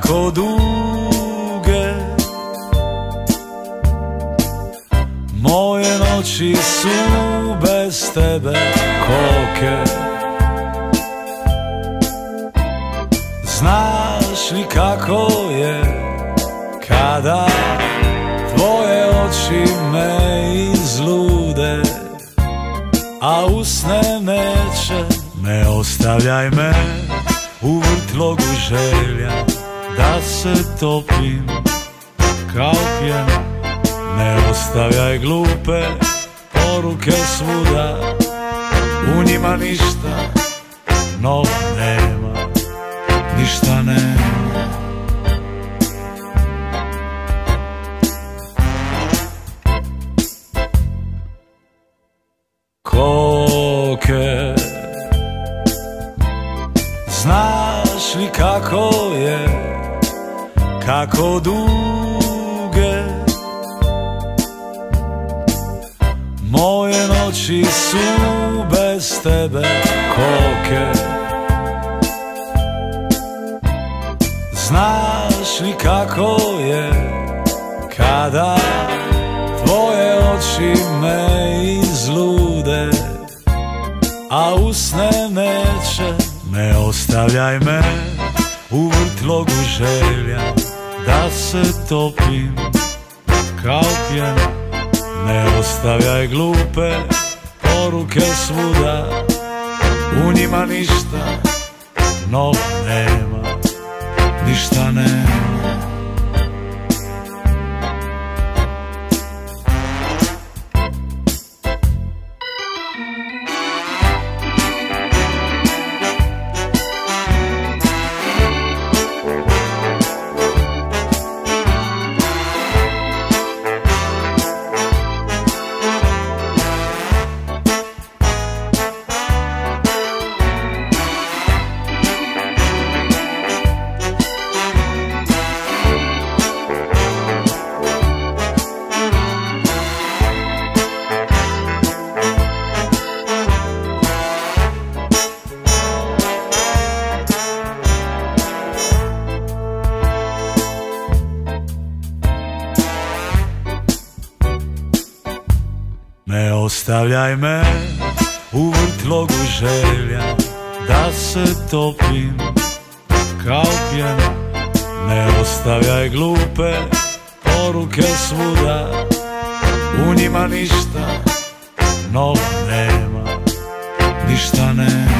kako duge. Moje noći su bez tebe koke. Znaš li kako je kada tvoje oči me izlude, a usne neće. Ne ostavljaj me u vrtlogu želja da se topim kao pjena. Ne ostavljaj glupe poruke svuda, u njima ništa novo nema, ništa nema. Koke, znaš li kako je, kako duge. Moje noći su bez tebe koke. Znaš li kako je kada tvoje oči me izlude, a usne neće. Ne ostavljaj me u vrtlogu želja da se topim kao pjena. Ne ostavljaj glupe poruke svuda, u njima ništa novo nema, ništa nema. Ne ostavljaj me u vrtlogu želja da se topim kao pjena. Ne ostavljaj glupe poruke svuda, u njima ništa novo nema, ništa nema.